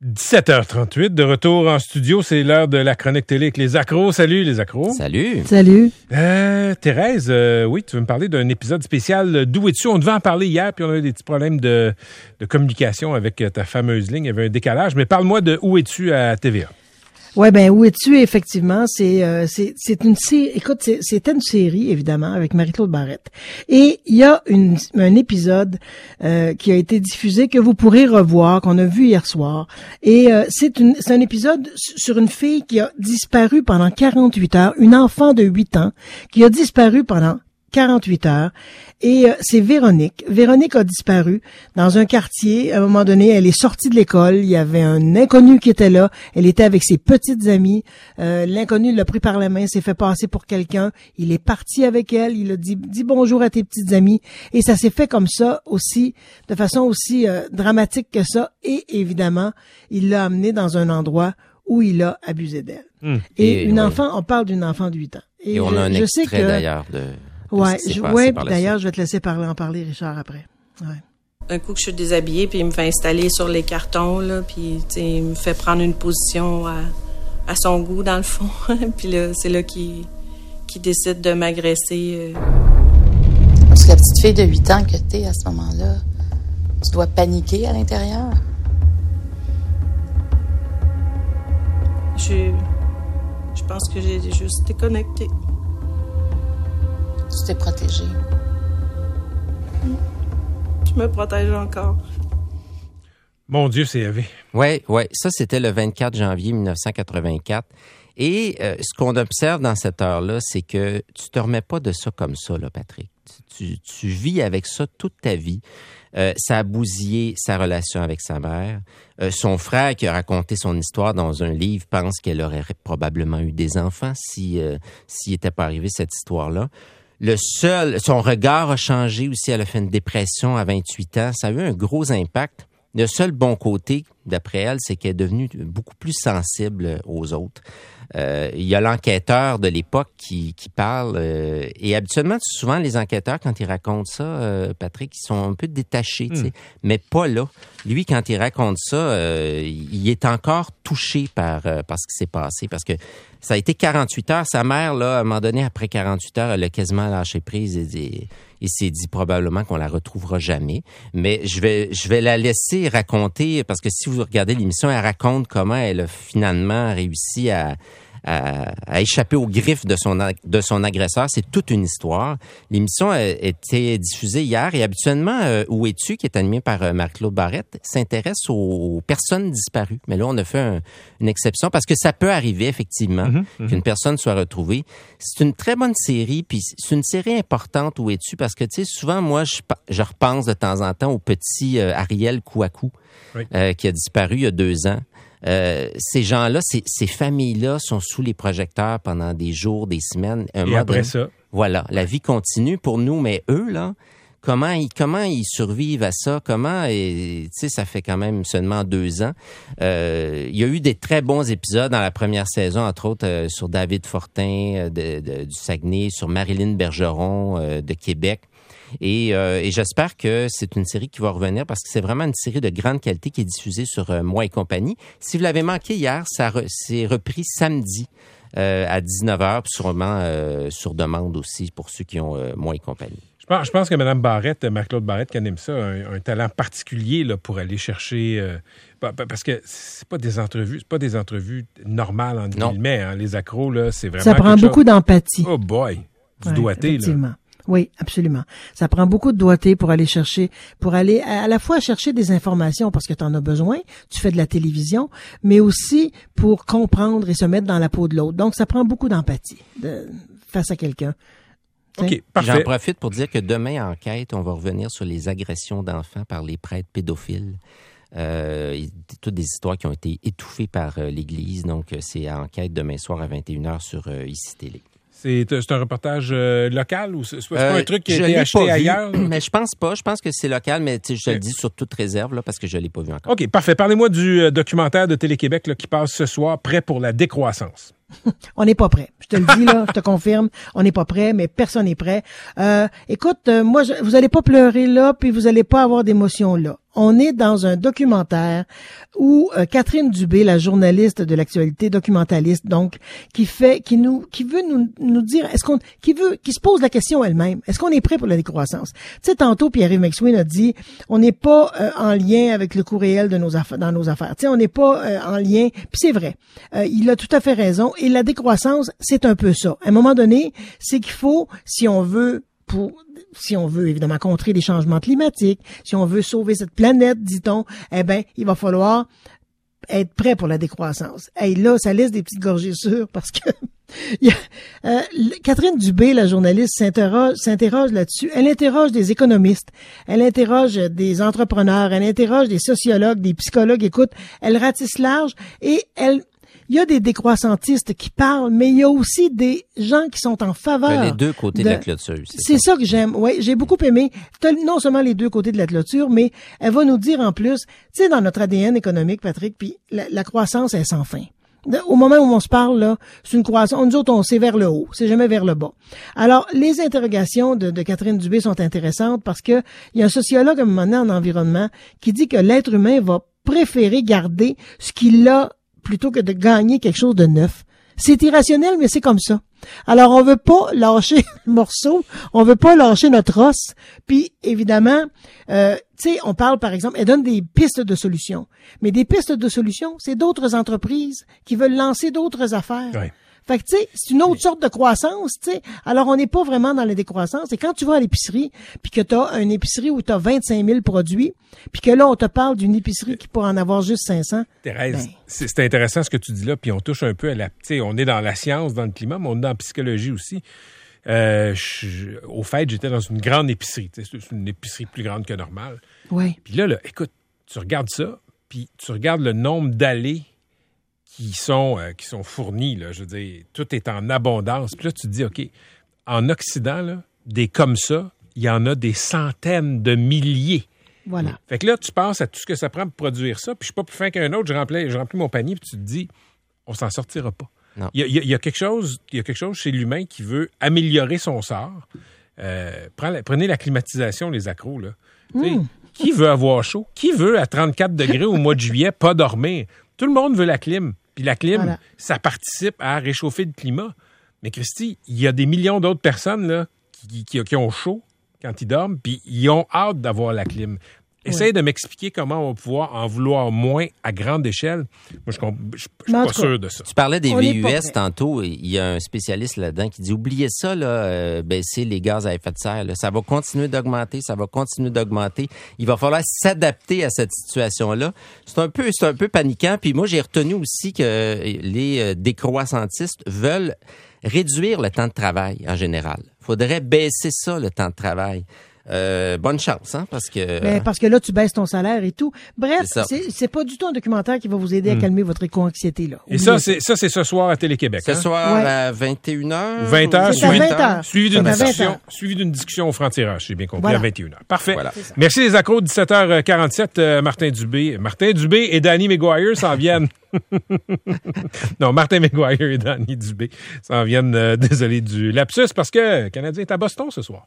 17h38, de retour en studio, c'est l'heure de la chronique télé avec les accros. Salut les accros. Salut. Salut. Thérèse, oui, tu veux me parler d'un épisode spécial d'Où es-tu? On devait en parler hier, puis on a eu des petits problèmes de communication avec ta fameuse ligne. Il y avait un décalage, mais parle-moi de Où es-tu à TVA. Ouais, ben Où es-tu? Effectivement, c'est une série. Écoute, c'était une série évidemment avec Marie-Claude Barrette. Et il y a un épisode qui a été diffusé que vous pourrez revoir, qu'on a vu hier soir. Et c'est un épisode sur une fille qui a disparu pendant 48 heures, une enfant de 8 ans qui a disparu pendant 48 heures. Et c'est Véronique. Véronique a disparu dans un quartier. À un moment donné, elle est sortie de l'école. Il y avait un inconnu qui était là. Elle était avec ses petites amies. L'inconnu l'a pris par la main, s'est fait passer pour quelqu'un. Il est parti avec elle. Il a dit bonjour à tes petites amies. Et ça s'est fait comme ça aussi, de façon aussi dramatique que ça. Et évidemment, il l'a amenée dans un endroit où il a abusé d'elle. Et une enfant, on parle d'une enfant de 8 ans. Et on a un extrait d'ailleurs de... Ouais, d'ailleurs, je vais te laisser en parler, Richard, après. Ouais. Un coup que je suis déshabillée, puis il me fait installer sur les cartons, là, puis il me fait prendre une position à son goût, dans le fond. Puis là, c'est là qu'il décide de m'agresser. Parce que la petite fille de 8 ans que t'es à ce moment-là, tu dois paniquer à l'intérieur. Je pense que j'ai juste déconnecté. Tu t'es protégée. Je me protège encore. Mon Dieu, c'est élevé. Ouais. Ça, c'était le 24 janvier 1984. Et ce qu'on observe dans cette heure-là, c'est que tu te remets pas de ça comme ça, là, Patrick. Tu vis avec ça toute ta vie. Ça a bousillé sa relation avec sa mère. Son frère, qui a raconté son histoire dans un livre, pense qu'elle aurait probablement eu des enfants s'il n'était pas arrivé cette histoire-là. Son regard a changé aussi. Elle a fait une dépression à 28 ans. Ça a eu un gros impact. Le seul bon côté, d'après elle, c'est qu'elle est devenue beaucoup plus sensible aux autres. Il y a l'enquêteur de l'époque qui parle. Et habituellement, souvent, les enquêteurs, quand ils racontent ça, Patrick, ils sont un peu détachés, tu sais. Mais pas là. Lui, quand il raconte ça, il est encore touché par ce qui s'est passé. Parce que ça a été 48 heures. Sa mère, là, à un moment donné, après 48 heures, elle a quasiment lâché prise et s'est dit probablement qu'on la retrouvera jamais. Mais je vais la laisser raconter, parce que si vous regardez l'émission, elle raconte comment elle a finalement réussi à échapper aux griffes de son agresseur. C'est toute une histoire. L'émission a été diffusée hier et habituellement, Où es-tu, qui est animé par Marie-Claude Barrette, s'intéresse aux personnes disparues. Mais là, on a fait une exception parce que ça peut arriver, effectivement, qu'une personne soit retrouvée. C'est une très bonne série, puis c'est une série importante, Où es-tu, parce que, tu sais, souvent, moi, je repense de temps en temps au petit Ariel Kouakou, qui a disparu il y a 2 ans. Ces gens-là, ces familles-là sont sous les projecteurs pendant des jours, des semaines. Et après ça? Voilà, la vie continue pour nous, mais eux, là, comment ils survivent à ça? Tu sais, ça fait quand même seulement 2 ans. Il y a eu des très bons épisodes dans la première saison, entre autres sur David Fortin du Saguenay, sur Marilyn Bergeron de Québec. Et j'espère que c'est une série qui va revenir parce que c'est vraiment une série de grande qualité qui est diffusée sur Moi et compagnie. Si vous l'avez manqué hier, c'est repris samedi à 19h, puis sûrement sur demande aussi pour ceux qui ont Moi et compagnie. Je pense que Mme Barrette, Marie-Claude Barrette, qui aime ça, a un talent particulier là, pour aller chercher... parce que c'est pas des entrevues normales, en guillemets. Hein, les accros, là, c'est vraiment... Ça prend beaucoup d'empathie. Oh boy! Du doigté, effectivement. Là. Oui, absolument. Ça prend beaucoup de doigté pour aller à la fois chercher des informations parce que tu en as besoin, tu fais de la télévision, mais aussi pour comprendre et se mettre dans la peau de l'autre. Donc, ça prend beaucoup d'empathie face à quelqu'un. OK, parfait. J'en profite pour dire que demain, en enquête, on va revenir sur les agressions d'enfants par les prêtres pédophiles. Toutes des histoires qui ont été étouffées par l'Église. Donc, c'est à enquête demain soir à 21h sur ICI Télé. C'est un reportage local ou c'est pas un truc qui a été acheté ailleurs? Mais je pense pas. Je pense que c'est local, mais je te le dis sur toute réserve là, parce que je l'ai pas vu encore. OK, parfait. Parlez-moi du documentaire de Télé-Québec là, qui passe ce soir, Prêt pour la décroissance. On n'est pas prêt. Je te le dis, là, je te confirme, on n'est pas prêt, mais personne n'est prêt. Écoute, moi, vous allez pas pleurer là, puis vous allez pas avoir d'émotion là. on est dans un documentaire où Catherine Dubé, la journaliste de l'actualité, documentaliste, donc, qui veut nous dire, qui se pose la question elle-même, est-ce qu'on est prêt pour la décroissance? Tu sais, tantôt, Pierre-Yves McSween a dit, on n'est pas en lien avec le coût réel de dans nos affaires. Tu sais, on n'est pas en lien, puis c'est vrai. Il a tout à fait raison, et la décroissance, c'est un peu ça. À un moment donné, c'est qu'il faut, si on veut évidemment contrer les changements climatiques, si on veut sauver cette planète, dit-on, eh ben, il va falloir être prêt pour la décroissance. Et là, ça laisse des petites gorgées sûres parce que Catherine Dubé, la journaliste, s'interroge là-dessus. Elle interroge des économistes, elle interroge des entrepreneurs, elle interroge des sociologues, des psychologues. Écoute, elle ratisse large et il y a des décroissantistes qui parlent, mais il y a aussi des gens qui sont en faveur. Les deux côtés de la clôture. C'est ça que j'aime. Oui, j'ai beaucoup aimé. Non seulement les deux côtés de la clôture, mais elle va nous dire en plus, tu sais, dans notre ADN économique, Patrick, puis la croissance est sans fin. Au moment où on se parle, là, c'est une croissance. Nous autres, c'est vers le haut, c'est jamais vers le bas. Alors, les interrogations de Catherine Dubé sont intéressantes parce que il y a un sociologue à un moment donné en environnement qui dit que l'être humain va préférer garder ce qu'il a plutôt que de gagner quelque chose de neuf. C'est irrationnel, mais c'est comme ça. Alors, on veut pas lâcher le morceau, on veut pas lâcher notre os. Puis, évidemment, tu sais, on parle, par exemple, elle donne des pistes de solutions. Mais des pistes de solutions, c'est d'autres entreprises qui veulent lancer d'autres affaires. Oui. Fait que, tu sais, c'est une autre sorte de croissance, tu sais. Alors, on n'est pas vraiment dans la décroissance. Et quand tu vas à l'épicerie, puis que tu as une épicerie où tu as 25 000 produits, puis que là, on te parle d'une épicerie qui pourrait en avoir juste 500. Thérèse, c'est intéressant ce que tu dis là, puis on touche un peu à la... Tu sais, on est dans la science, dans le climat, mais on est dans la psychologie aussi. Au fait, j'étais dans une grande épicerie. C'est une épicerie plus grande que normale. Oui. Puis là, écoute, tu regardes ça, puis tu regardes le nombre d'allées qui sont fournis, là, je veux dire, tout est en abondance. Puis là, tu te dis, OK, en Occident, là, des comme ça, il y en a des centaines de milliers. Voilà. Fait que là, tu penses à tout ce que ça prend pour produire ça, puis je suis pas plus fin qu'un autre, je remplis mon panier, puis tu te dis, on s'en sortira pas. Non. Il y a quelque chose chez l'humain qui veut améliorer son sort. Prenez la climatisation, les accros, là. Qui veut avoir chaud? Qui veut, à 34 degrés au mois de juillet, pas dormir? Tout le monde veut la clim. Puis la clim, voilà, ça participe à réchauffer le climat. Mais Christy, il y a des millions d'autres personnes là, qui ont chaud quand ils dorment, puis ils ont hâte d'avoir la clim. Essaye de m'expliquer comment on va pouvoir en vouloir moins à grande échelle. Moi, je suis pas sûr de ça. Tu parlais des VUS tantôt. Il y a un spécialiste là-dedans qui dit, oubliez ça, là, baisser les gaz à effet de serre. Là. Ça va continuer d'augmenter, Il va falloir s'adapter à cette situation-là. C'est un peu paniquant. Puis moi, j'ai retenu aussi que les décroissantistes veulent réduire le temps de travail en général. Il faudrait baisser ça, le temps de travail. Bonne chance, hein, parce que là, tu baisses ton salaire et tout. Bref, c'est pas du tout un documentaire qui va vous aider à calmer votre éco-anxiété, là. Et ça, c'est ce soir à Télé-Québec. Ce soir à 21h. 20h, suivi d'une discussion au franc-tirage, j'ai bien compris, à 21h. Parfait. Voilà. Merci les accros, 17h47, Martin Dubé et Danny Maguire s'en viennent. Non, Martin Maguire et Danny Dubé s'en viennent, désolé du lapsus, parce que le Canadien est à Boston ce soir.